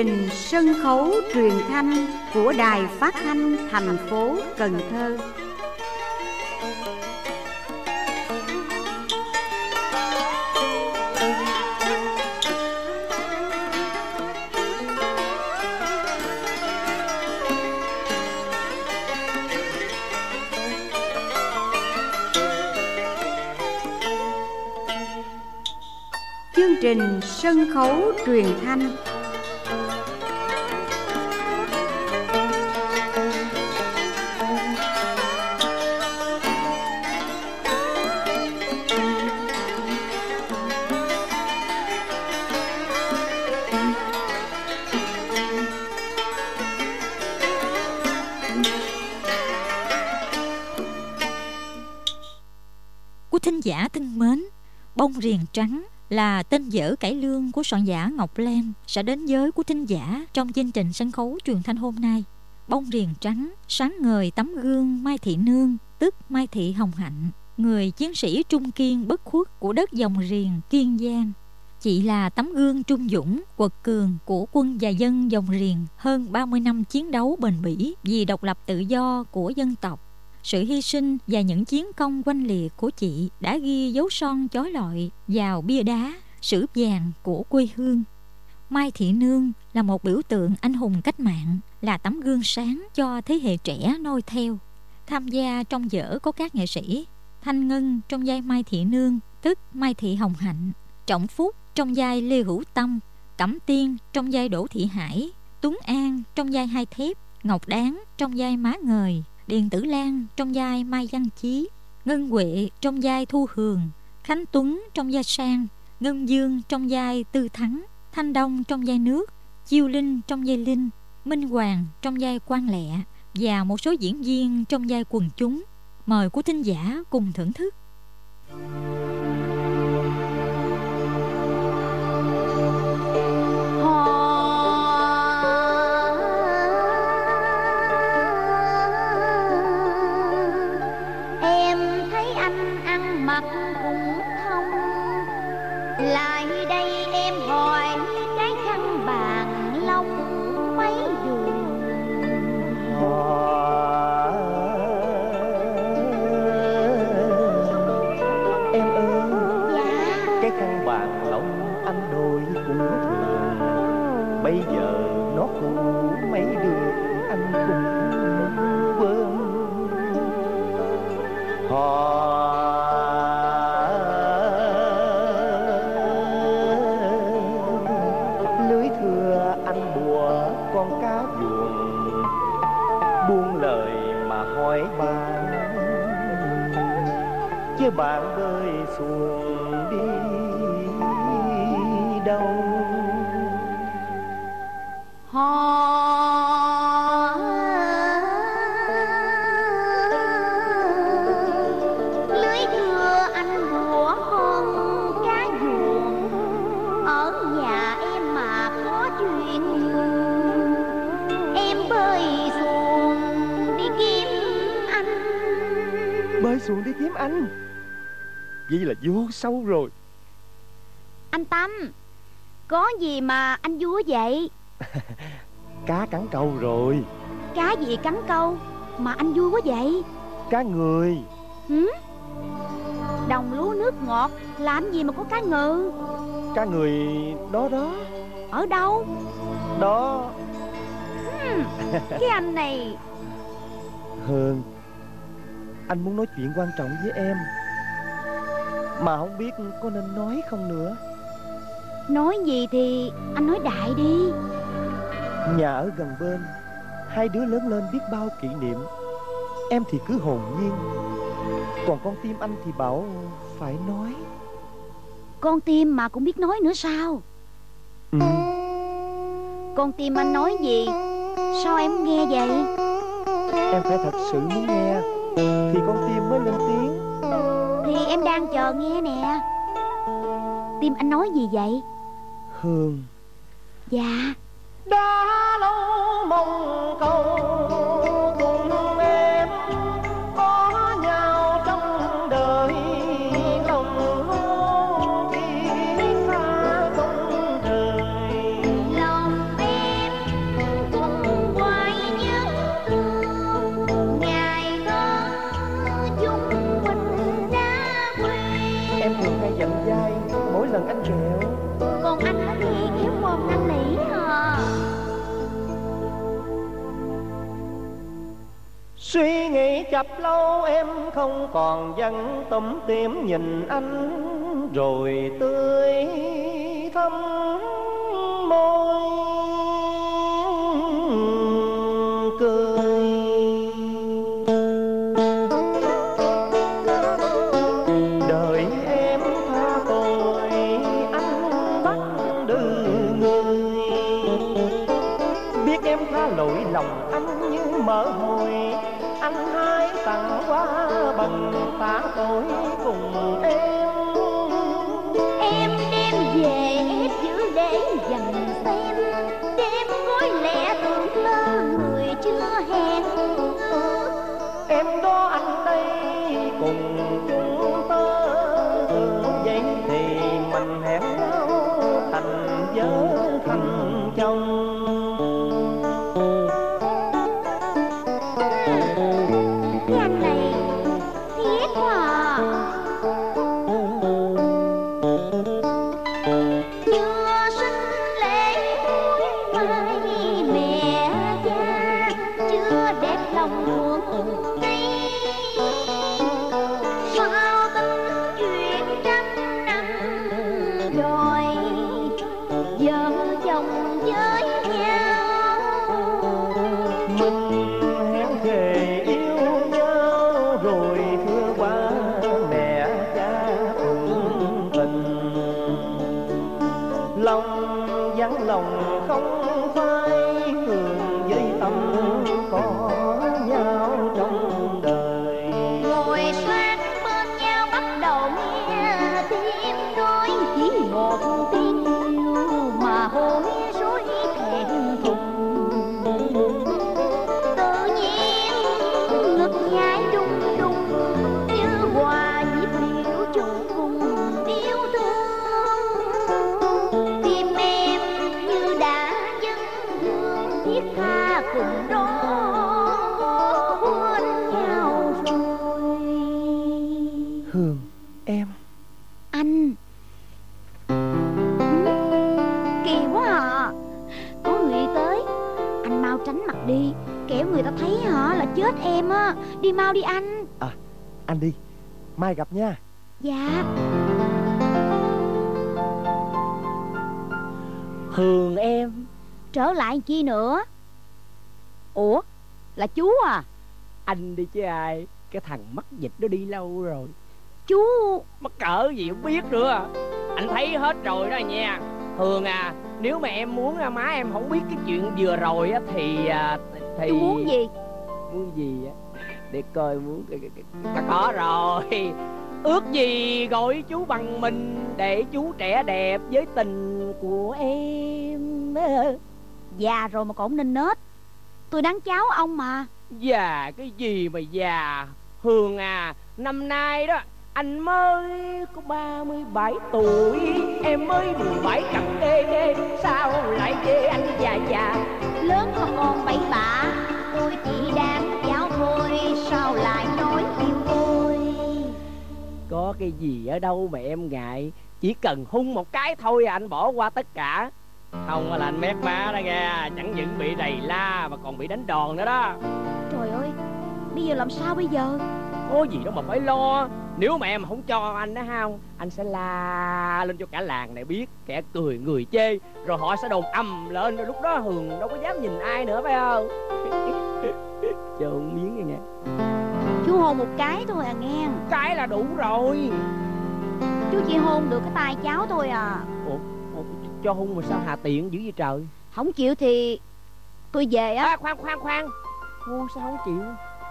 trình sân khấu truyền thanh của Đài Phát thanh thành phố Cần Thơ. Chương trình sân khấu truyền thanh. Quý thính giả thân mến, Bông Riềng Trắng là tên dở cải lương của soạn giả Ngọc Lan sẽ đến với quý thính giả trong chương trình sân khấu truyền thanh hôm nay. Bông Riềng Trắng sáng ngời tấm gương Mai Thị Nương, tức Mai Thị Hồng Hạnh, người chiến sĩ trung kiên bất khuất của đất Dòng Riềng, Kiên Giang. Chị là tấm gương trung dũng, quật cường của quân và dân Dòng Riềng hơn 30 năm chiến đấu bền bỉ vì độc lập tự do của dân tộc. Sự hy sinh và những chiến công oanh liệt của chị đã ghi dấu son chói lọi vào bia đá sử vàng của quê hương. Mai Thị Nương là một biểu tượng anh hùng cách mạng, là tấm gương sáng cho thế hệ trẻ noi theo. Tham gia trong vở có các nghệ sĩ: Thanh Ngân trong vai Mai Thị Nương, tức Mai Thị Hồng Hạnh; Trọng Phúc trong vai Lê Hữu Tâm; Cẩm Tiên trong vai Đỗ Thị Hải; Tuấn An trong vai Hai Thép; Ngọc Đáng trong vai Má Ngời; Điền Tử Lan trong vai Mai Văn Chí; Ngân Huệ trong vai Thu Hường; Khánh Tuấn trong vai Sang; Ngân Dương trong vai Tư Thắng; Thanh Đông trong vai Nước; Chiêu Linh trong vai Linh; Minh Hoàng trong vai Quan Lẹ và một số diễn viên trong vai quần chúng. Mời quý thính giả cùng thưởng thức. Lại đây em hỏi cái khăn bàn lông mấy đường. Em ơi. Dạ. Cái khăn bàn lông anh đôi cũng thường, bây giờ nó cũ mấy đường anh cũng quên. Lưới thưa anh bùa con cá vuông, buông lời mà hỏi bạn, chứ bạn bơi xuồng đi đâu. Lưới thưa anh bùa con cá vuông, ở nhà em mà có chuyện em bơi xuồng đi kiếm anh. Bơi xuồng đi kiếm anh? Vậy là vô sâu rồi. Anh Tâm, có gì mà anh vui vậy? Cá cắn câu rồi. Cá gì cắn câu mà anh vui quá vậy? Cá người. Đồng lúa nước ngọt làm gì mà có cá ngừ? Cá người đó đó. Ở đâu? Đó. Cái anh này. Hương, anh muốn nói chuyện quan trọng với em, mà không biết có nên nói không nữa. Nói gì thì anh nói đại đi. Nhà ở gần bên, hai đứa lớn lên biết bao kỷ niệm. Em thì cứ hồn nhiên, còn con tim anh thì bảo phải nói. Con tim mà cũng biết nói nữa sao? Con tim anh nói gì sao em nghe vậy? Em phải thật sự muốn nghe thì con tim mới lên tiếng. Thì em đang chờ nghe nè. Tim anh nói gì vậy? Hương. Dạ. Đã lâu mong câu cùng em có nhau trong đời, lòng hôn khi xa không đời. Lòng em Suy nghĩ chập lâu em không còn vẫn tủm tỉm nhìn anh, rồi tươi thắm môi cười. Đợi em tha tội anh bắt đưa người, biết em tha lỗi lòng anh như mở hồi. Anh hãy tặng hoa bằng tạ tội cùng em. Em đem về ép giữ để dành xem, đêm gói lẻ tưởng lơ người chưa hẹn ước. Em đó anh đây cùng chúng ta, vậy thì mình hẹn nhau thành vợ thành chồng. Cái anh này ghét quá à. Chưa sinh lễ cuối mai mẹ cha, chưa đẹp lòng ruộng cây. Sao tính chuyện trăm năm rồi, vợ chồng với nhau. Mình hẹn thề yêu nhau rồi thưa ba mẹ cha thuận tình. Lòng vắng lòng không phai, thường với tâm có nhau trong đời. Ngồi sát bên nhau bắt đầu nghe tiếng nói, chỉ một tiếng yêu mà hối rối thẹn thùng. Tự nhiên ngực nhảy rung rung, như hòa nhịp điệu chung cùng yêu thương. Tim em như đã dâng hương thiết tha cùng đó quên nhau rồi. Hương em, Anh kỳ quá à. Có người tới, anh mau tránh mặt đi, kẻo người ta thấy hả là chết em á. Đi mau đi anh. anh đi, mai gặp nha. Dạ. Hương em. Trở lại chi nữa? Ủa, là chú à? Anh đi chứ ai. Cái thằng mắc dịch nó đi lâu rồi. Chú Mắc cỡ gì không biết nữa. Anh thấy hết rồi đó nha. Hương à, nếu mà em muốn má em không biết cái chuyện vừa rồi á thì chú muốn gì? Muốn gì á? Để coi muốn. Có rồi. Ước gì gọi chú bằng mình, để chú trẻ đẹp với tình của em. Già rồi mà còn ninh nết. Tôi đáng cháu ông mà. Già cái gì mà già. Hương à, năm nay đó anh mới có 37 tuổi, em mới 17 cặp đê. Sao lại chê anh già già? Lớn mà còn bậy bạ, tôi chỉ đang cháu thôi. Sao lại nói yêu tôi? Có cái gì ở đâu mà em ngại. Chỉ cần hung một cái thôi anh bỏ qua tất cả. Không là anh mét má đó nghe. Chẳng những bị rầy la mà còn bị đánh đòn nữa đó. Trời ơi, bây giờ làm sao bây giờ? Có gì đâu mà phải lo. Nếu mà em không cho anh đó ha, anh sẽ la lên cho cả làng này biết, kẻ cười người chê, rồi họ sẽ đồn ầm lên. Rồi lúc đó Hương đâu có dám nhìn ai nữa phải không? Chờ một miếng nha nghe. Chú hôn một cái thôi à nghe. Cái là đủ rồi. Chú chỉ hôn được cái tay cháu thôi à. Ủa, cho hôn mà sao hà tiện dữ vậy trời? Không chịu thì tôi về á. Khoan. Hôn sao không chịu?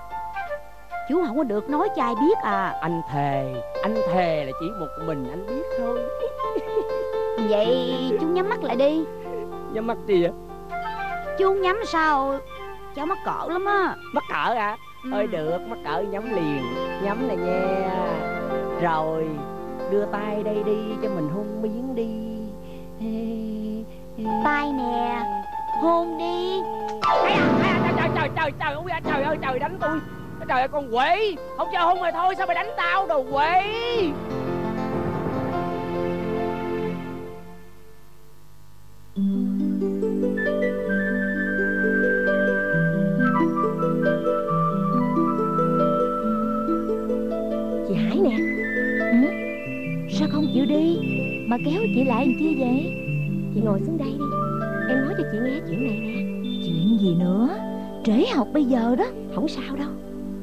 Chú không có được nói cho ai biết à. Anh thề là chỉ một mình anh biết thôi. Vậy chú nhắm mắt lại đi. Nhắm mắt gì vậy? Chú không nhắm sao cháu mắc cỡ lắm á. Mắc cỡ à? Thôi được, mắc cỡ nhắm liền. Nhắm này nha. Rồi đưa tay đây đi cho mình hôn miếng đi. Tay nè, hôn đi. Trời ơi, trời ơi, trời đánh tôi. Trời ơi con quỷ. Không cho hôn rồi thôi, sao mày đánh tao đồ quỷ. Mà kéo chị lại làm chi vậy? Chị ngồi xuống đây đi, em nói cho chị nghe chuyện này nè. Chuyện gì nữa? Trễ học bây giờ đó. Không sao đâu.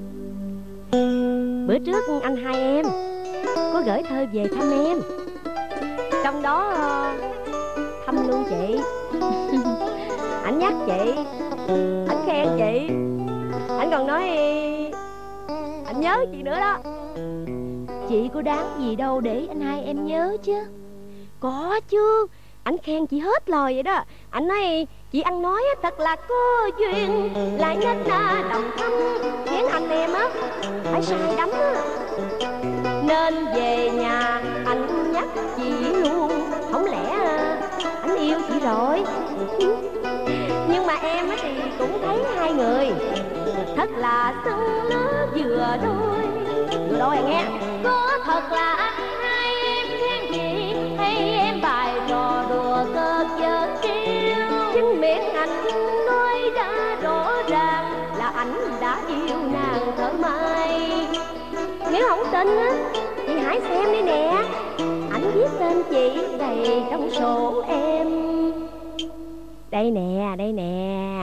Bữa trước anh hai em có gửi thơ về thăm em. Trong đó thăm luôn chị. Ảnh nhắc chị, ảnh khen chị, ảnh còn nói ảnh nhớ chị nữa đó. Chị có đáng gì đâu để anh hai em nhớ chứ. Có chứ, ảnh khen chị hết lời vậy đó. Ảnh nói chị ăn nói thật là có duyên, lại nhất là đồng thâm, khiến anh em á phải say đắm á. Nên về nhà anh nhắc chị luôn, không lẽ anh yêu chị rồi. Nhưng mà em thì cũng thấy hai người thật là xứng lứa vừa đôi. Vừa đôi à nghe. Có thật là anh hai em khen chị, hay em bài trò đùa cơ chớ trêu. Chính miệng anh nói đã rõ ràng là anh đã yêu nàng thở mai. Nếu không tin á, chị hãy xem đi nè. Anh viết tên chị đầy trong sổ em. Đây nè, đây nè.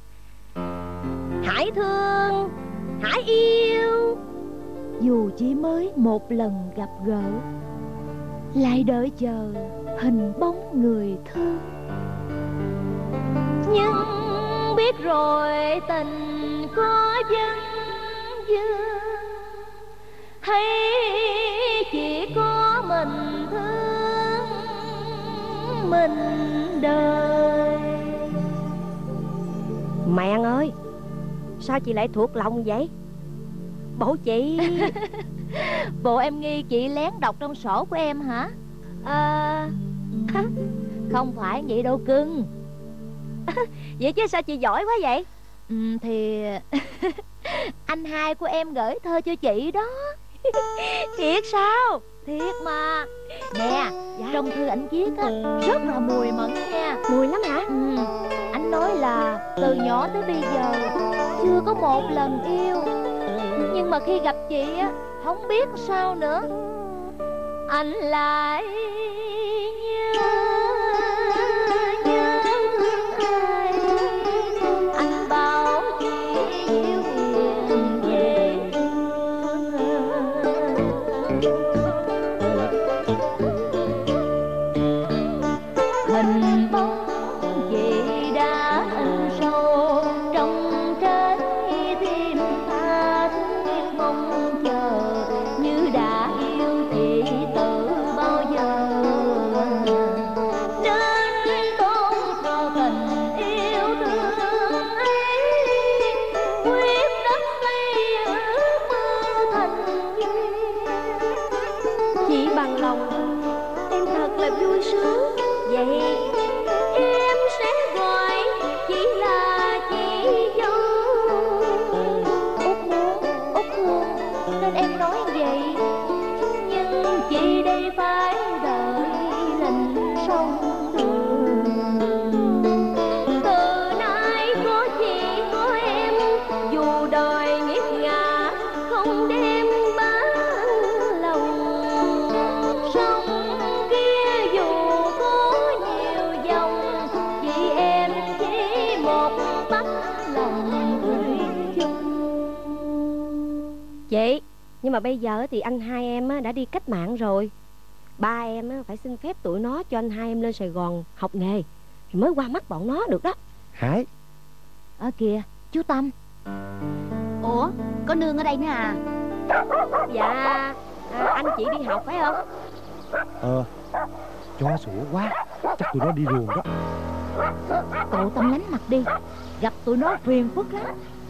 Hãy thương, hãy yêu, dù chỉ mới một lần gặp gỡ, lại đợi chờ hình bóng người thương. Nhưng biết rồi tình có vấn vương, hay chỉ có mình thương mình đời. Mẹ ơi, sao chị lại thuộc lòng vậy? Bộ chị bộ em nghi chị lén đọc trong sổ của em hả? Không phải vậy đâu cưng. Vậy chứ sao chị giỏi quá vậy? Thì anh hai của em gửi thơ cho chị đó. Thiệt sao? Thiệt mà. Nè, trong thư ảnh viết á, rất là mùi mẫn nha. Mùi lắm hả? Anh nói là từ nhỏ tới bây giờ chưa có một lần yêu, nhưng mà khi gặp chị á, không biết sao nữa, anh lại nhớ ai. Anh bảo chị yêu hiền dễ hình bóng chị đã in sâu trong trái tim tha thiết mong chờ, như đã yêu chị từ bao giờ. Nên tôn trao tình yêu thương ấy, quyết đắp xây ước mơ thành duyên. Chỉ bằng lòng em thật là vui sướng, vậy em sẽ gọi chị là chị dâu. Út muốn, Út thương nên em nói vậy, nhưng chị đây phải đợi lệnh sông đường. Từ nay có chị có em, dù đời nghiệt ngã không đem bán lòng. Sông kia dù có nhiều dòng, chị em chỉ một tấm lòng gửi chung. Chị, nhưng mà bây giờ thì anh hai em đã đi cách mạng rồi. Ba em phải xin phép tụi nó cho anh hai em lên Sài Gòn học nghề thì mới qua mắt bọn nó được đó. Hải. Ở kìa, chú Tâm. Ủa, có nương ở đây nữa à? Dạ, anh chị đi học phải không? Chó sủa quá, chắc tụi nó đi ruồng đó. Cậu Tâm lánh mặt đi, gặp tụi nó phiền phức lắm.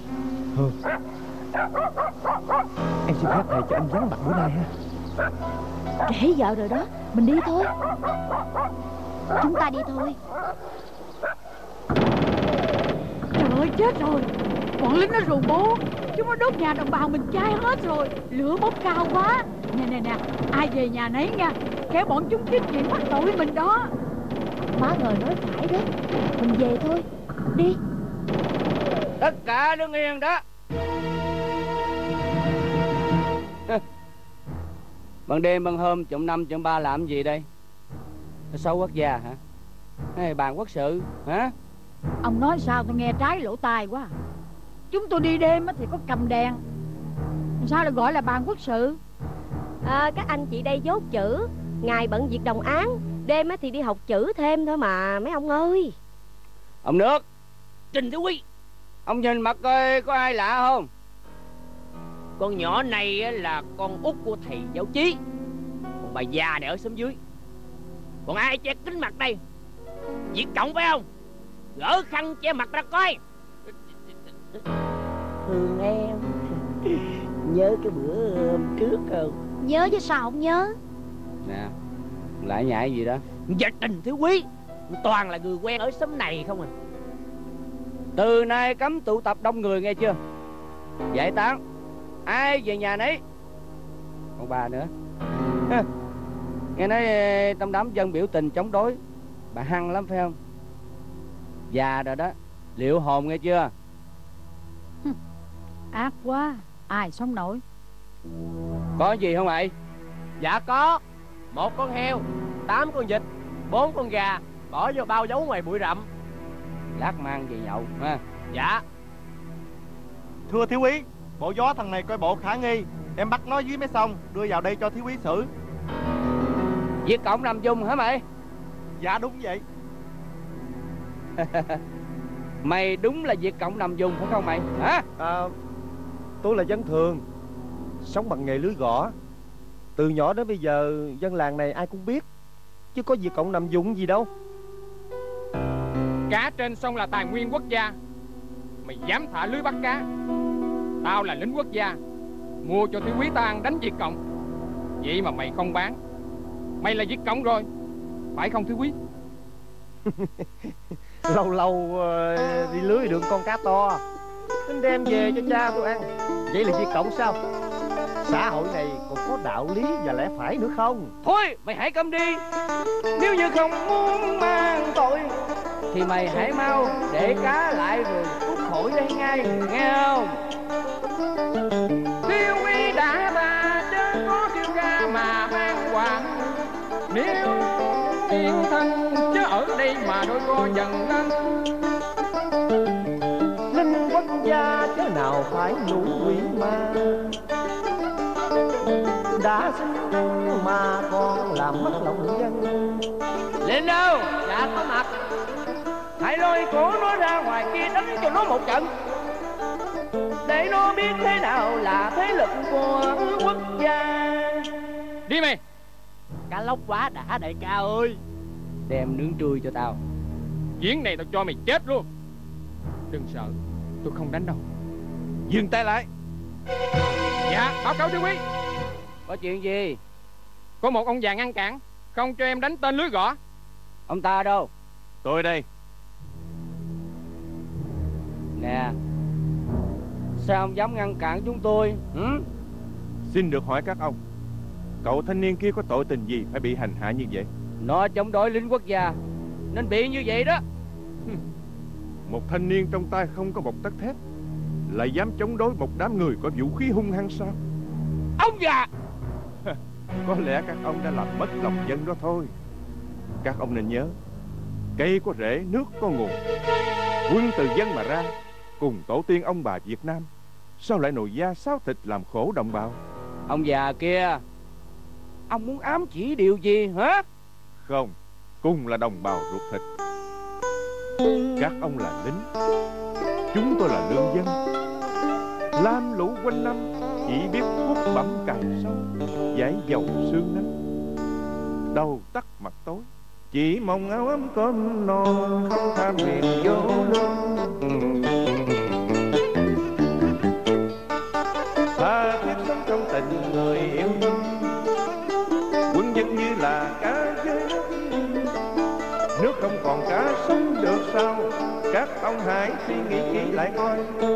Em xin phép thầy cho anh vắng mặt bữa nay ha. Trễ giờ rồi đó, mình đi thôi. Chúng ta đi thôi. Trời ơi, chết rồi. Bọn lính nó rù bố, chúng nó đốt nhà đồng bào mình cháy hết rồi. Lửa bốc cao quá. Nè, ai về nhà nấy nha, kẻo bọn chúng tiếp chuyện bắt tội mình đó. Má ngời nói phải đấy, mình về thôi. Đi. Tất cả đứng yên đó. Ban đêm ban hôm chụng năm chụng ba làm gì đây? Xấu quốc gia hả? Hay bàn quốc sự hả? Ông nói sao tôi nghe trái lỗ tai quá. Chúng tôi đi đêm thì có cầm đèn, sao lại gọi là bàn quốc sự? Các anh chị đây dốt chữ. Ngày bận việc đồng án, đêm thì đi học chữ thêm thôi mà mấy ông ơi. Ông Nước, Trình Thiếu Quý, ông nhìn mặt coi có ai lạ không? Con nhỏ này là con út của thầy giáo Chí, còn bà già này ở xóm dưới. Còn ai che kính mặt đây? Việt Cộng phải không? Gỡ khăn che mặt ra coi. Thương em. Nhớ cái bữa hôm trước không? Nhớ chứ sao không nhớ. Nè, lại nhại gì đó? Dạ Trình Thiếu Quý, toàn là người quen ở xóm này không à. Từ nay cấm tụ tập đông người nghe chưa? Giải tán, ai về nhà nấy. Còn bà nữa. Nghe nói trong đám dân biểu tình chống đối, bà hăng lắm phải không? Già rồi đó, liệu hồn nghe chưa? Ác quá, ai sống nổi. Có gì không vậy? Dạ có. 1 con heo, 8 con vịt, 4 con gà bỏ vô bao giấu ngoài bụi rậm. Lát mang về nhậu ha. Dạ. Thưa thiếu úy, bộ gió thằng này coi bộ khả nghi, em bắt nó dưới mới xong, đưa vào đây cho thiếu úy xử. Việt Cộng nằm dung hả mày? Dạ đúng vậy. Mày đúng là Việt Cộng nằm dùng phải không mày? Hả? Tôi là dân thường, sống bằng nghề lưới gõ. Từ nhỏ đến bây giờ dân làng này ai cũng biết, chứ có Việt Cộng nằm dụng gì đâu. Cá trên sông là tài nguyên quốc gia. Mày dám thả lưới bắt cá? Tao là lính quốc gia, mua cho thiếu úy ta ăn đánh Việt Cộng. Vậy mà mày không bán. Mày là Việt Cộng rồi, phải không thiếu úy? Lâu lâu đi lưới được con cá to, nên đem về cho cha tôi ăn. Vậy là Việt Cộng sao? Xã hội này còn có đạo lý và lẽ phải nữa không? Thôi mày hãy câm đi. Nếu như không muốn mang tội thì mày hãy mau để cá lại rồi cút khỏi đây ngay, nghe không? Thiếu úy đã ba đến có kêu ca mà mang hoàng. Nếu yên thân chứ ở đây mà đôi co dần lên. Linh quốc gia chứ nào phải lũ quỷ ma, đã sinh mà còn làm mất lòng dân. Lên đâu? Dạ có mặt. Hãy lôi cổ nó ra ngoài kia đánh cho nó một trận, để nó biết thế nào là thế lực của quốc gia. Đi mày. Cá lóc quá đã đại ca ơi. Đem nướng trui cho tao. Chuyến này tao cho mày chết luôn. Đừng sợ, tôi không đánh đâu. Dừng tay lại. Dạ, báo cáo thiếu úy. Có chuyện gì? Có một ông già ngăn cản, không cho em đánh tên lưới gõ. Ông ta đâu? Tôi đây. Nè, sao ông dám ngăn cản chúng tôi? Xin được hỏi các ông, cậu thanh niên kia có tội tình gì phải bị hành hạ như vậy? Nó chống đối lính quốc gia nên bị như vậy đó. Một thanh niên trong tay không có một tấc thép lại dám chống đối một đám người có vũ khí hung hăng sao? Ông già! Có lẽ các ông đã làm mất lòng dân đó thôi. Các ông nên nhớ, cây có rễ, nước có nguồn. Quân từ dân mà ra, cùng tổ tiên ông bà Việt Nam, sao lại nồi da xáo thịt làm khổ đồng bào? Ông già kia, ông muốn ám chỉ điều gì hả? Không, cùng là đồng bào ruột thịt. Các ông là lính, chúng tôi là lương dân. Lam lũ quanh năm chỉ biết hút bẩm cày sâu, giải dầu sương nắng. Đầu tắt mặt tối, chỉ mong áo ấm cơm no, không tham niệm vô lương. Tha thiết sống trong tình người yêu, quân dân như là cá dưới nước. Nước không còn cá sống được sao? Các ông hãy suy nghĩ kỹ lại coi.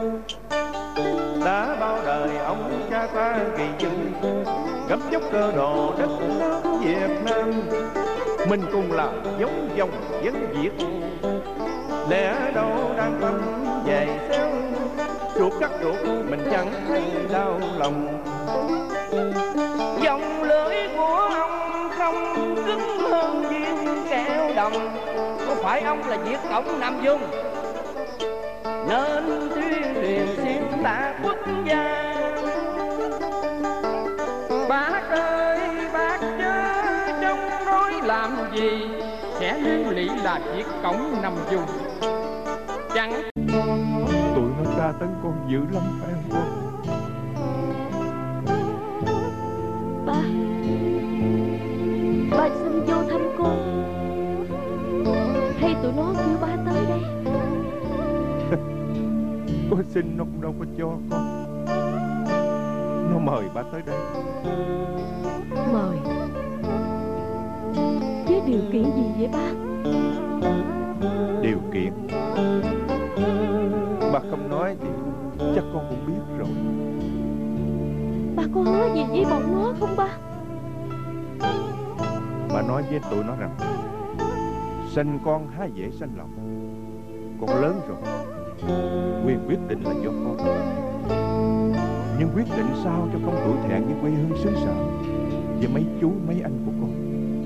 Đã bao đời ông cha ta gầy dựng, gấp dốc cơ đồ đất nước Việt Nam. Mình cùng là giống dòng dân Việt, lẽ đâu đang tâm dày xéo. Ruột cắt ruột mình chẳng thấy đau lòng. Dòng lưỡi của ông không cứng hơn viên Cộng. Có phải ông là Việt Cộng Nam Dung nên tuyên truyền xuyên tạc quốc gia? Bác ơi bác chớ chống đối làm gì, sẽ liên lụy là Việt Cộng Nam Dung. Chẳng tụi nó tra tấn con dữ lắm phải không con? Ba xin vô thăm con, hay tụi nó kêu ba tới đây? Có xin nó cũng đâu có cho con. Nó mời ba tới đây. Mời? Với điều kiện gì vậy ba? Điều kiện ba không nói thì chắc con cũng biết rồi. Ba có hứa gì với bọn nó không ba? Ba nói với tụi nó rằng sanh con há dễ sanh lòng. Con lớn rồi, quyền quyết định là do con. Nhưng quyết định sao cho không tủi thẹn với quê hương xứ sở và mấy chú mấy anh của con.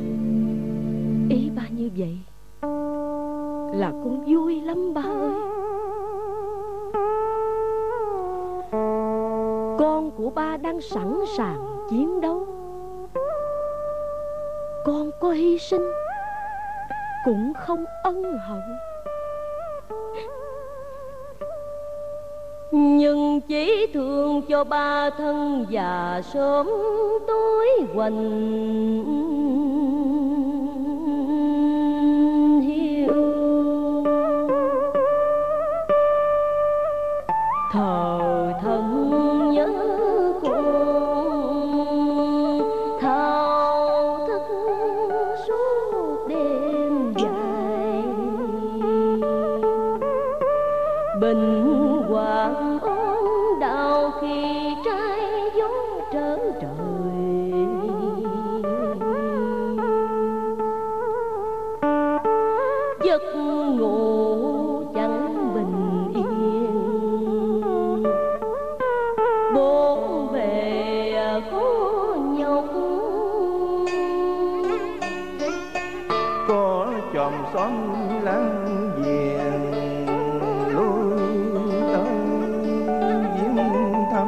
Ý ba như vậy là con vui lắm ba ơi. Con của ba đang sẵn sàng chiến đấu. Con có hy sinh cũng không ân hận, nhưng chỉ thương cho ba thân già sớm tối hoành hiu. Thờ thân nhớ con, thao thức suốt đêm dài. Bình hoàng ôn đào khi trái gió trở trời. Giấc ngủ chẳng bình yên, bốn bề khó nhọc. Có chòm xóm láng giềng lui tới viếng thăm.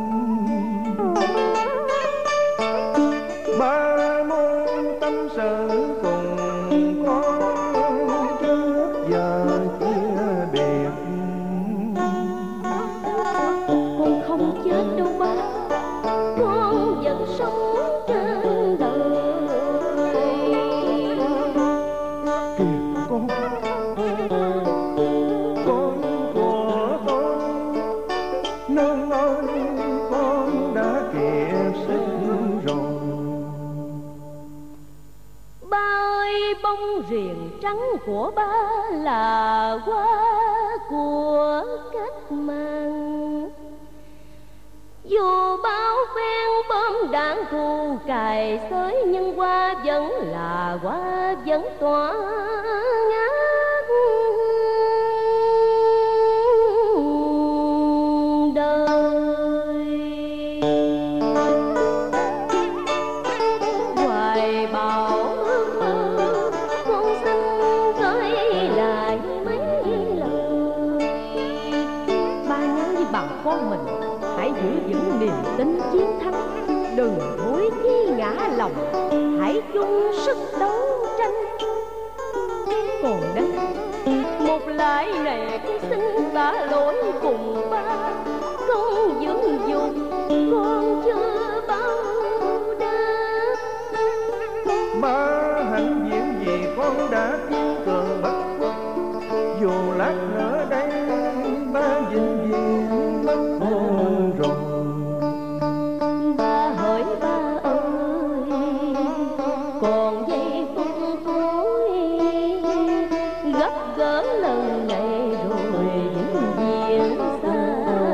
Ba muốn tâm sự cùng con trước giờ chia biệt. Con không chết đâu ba, con vẫn sống trên đời. Kìa con của tôi, nương ơi con đã kịp sức rồi. Ba ơi bông riềng trắng của ba là hoa của cách mạng. Dù bao phen bom đạn thù cài xới, nhưng hoa vẫn là hoa, vẫn tỏa ngát đời. Hoài bão ước mơ con xin gửi lại mấy lời. Ba nhắn với bà con mình hãy giữ vững niềm tin chiến thắng, đừng hối chí ngã lòng, hãy chung sức đấu tranh. Còn đây một lại này con xin tạ lỗi cùng ba, không dưỡng dục con chưa bao đáp. Ba hạnh diện vì con đã kiên cường bất khuất, dù lát nữa đây ba vĩnh viễn mất hồn rồi. Ba hỡi ba ơi, còn giây phút cuối gặp gỡ lần này rồi vĩnh viễn xa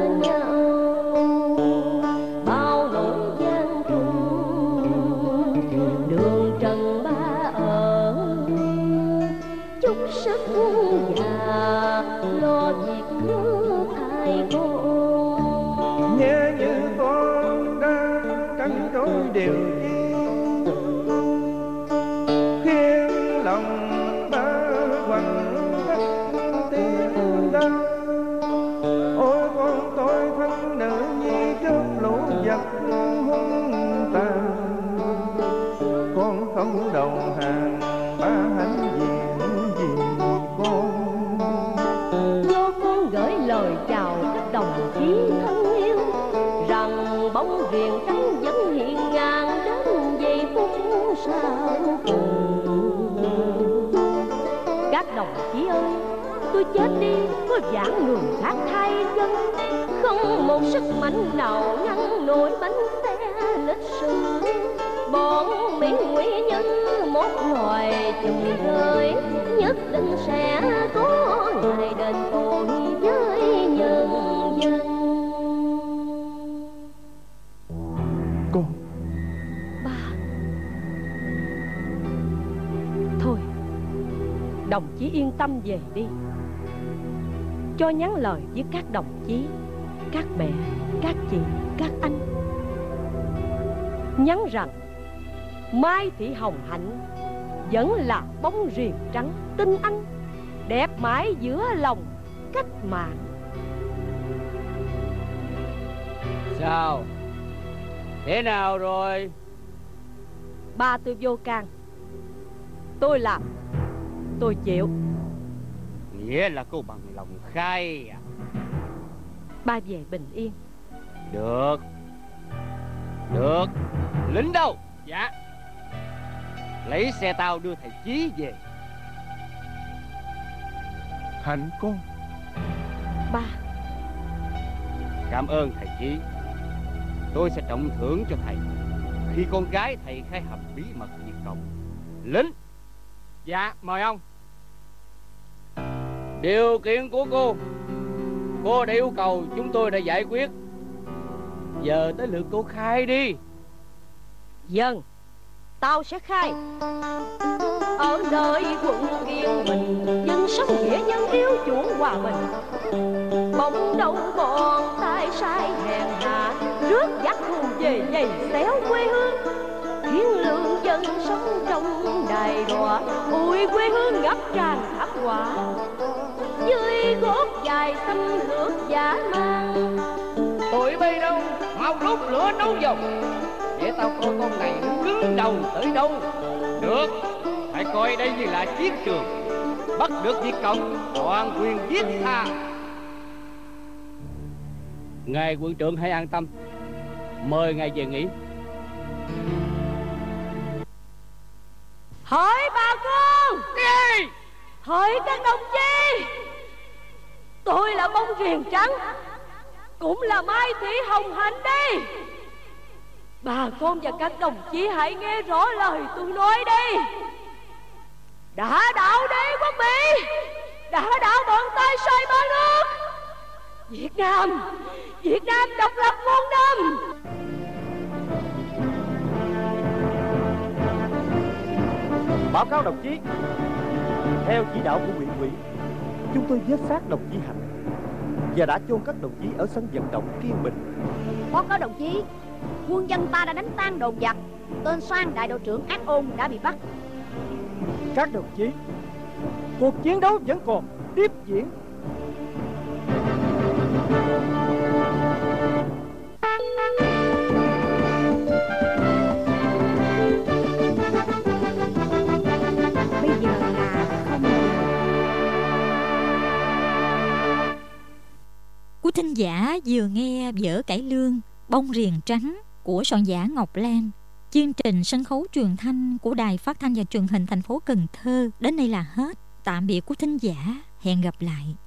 con tôi thân nữ nhi trước lũ giặc hung tàn. Con không đầu hàng ba hãnh diện vì con. Cho con gửi lời chào các đồng chí thân yêu, rằng bóng riềng trắng vẫn hiện ngang đến giây phút sau cùng. Các đồng chí ơi, tôi chết đi có vạn người khác thay dân, không một sức mạnh nào ngăn nổi bánh xe lịch sử. Bọn Mỹ Ngụy như một loài trùng rơi, nhất định sẽ có ngày đền tội với nhân dân. Con. Ba. Thôi, đồng chí yên tâm về đi. Cho nhắn lời với các đồng chí, các mẹ, các chị, các anh, nhắn rằng Mai Thị Hồng Hạnh vẫn là bóng riềng trắng tinh anh, đẹp mãi giữa lòng cách mạng. Sao? Thế nào rồi? Ba tôi vô can. Tôi làm, tôi chịu. Nghĩa là cô bằng lòng khai à? Ba về bình yên. Được. Được. Lính đâu? Dạ. Lấy xe tao đưa thầy Chí về. Hạnh con. Ba. Cảm ơn thầy Chí. Tôi sẽ trọng thưởng cho thầy khi con gái thầy khai hợp bí mật Việt Cộng. Lính. Dạ, mời ông. Điều kiện của cô đã yêu cầu chúng tôi đã giải quyết. Giờ tới lượt cô khai đi. Dân, tao sẽ khai. Ở nơi quận Yên Bình, dân sống nghĩa nhân yêu chuộng hòa bình. Bỗng đâu bọn tay sai hèn hạ, rước dắt thù về giày xéo quê hương, khiến lương dân sống trong đài đọa. Ôi quê hương ngập tràn thảm họa, dưới gót dài xâm lược dã man. Tụi bay đâu, mau rút lửa nấu dòng, để tao coi con này nó đứng đầu tới đâu. Được, phải coi đây như là chiến trường. Bắt được Việt Cộng, toàn quyền giết tha. Ngài quân trưởng hãy an tâm, mời ngài về nghỉ. Hỏi bà con đi, hỏi các đồng chí, tôi là bông riềng trắng, cũng là Mai Thị Hồng Hạnh đây. Bà con và các đồng chí hãy nghe rõ lời tôi nói đây. Đã đạo đế quốc Mỹ, đã đạo bọn tay sai ba nước. Việt Nam độc lập muôn năm. Báo cáo đồng chí, theo chỉ đạo của huyện ủy, chúng tôi giết xác đồng chí Hạnh và đã chôn các đồng chí ở sân vận động Kiên Bình. Báo cáo đồng chí, quân dân ta đã đánh tan đồn giặc, tên Soan đại đội trưởng Ác Ôn đã bị bắt. Các đồng chí, cuộc chiến đấu vẫn còn tiếp diễn. Bây giờ là không. Quý thính giả vừa nghe vở cải lương Bông Riềng Trắng của soạn giả Ngọc Lan. Chương trình sân khấu truyền thanh của Đài Phát thanh và Truyền hình thành phố Cần Thơ đến đây là hết. Tạm biệt quý thính giả, hẹn gặp lại.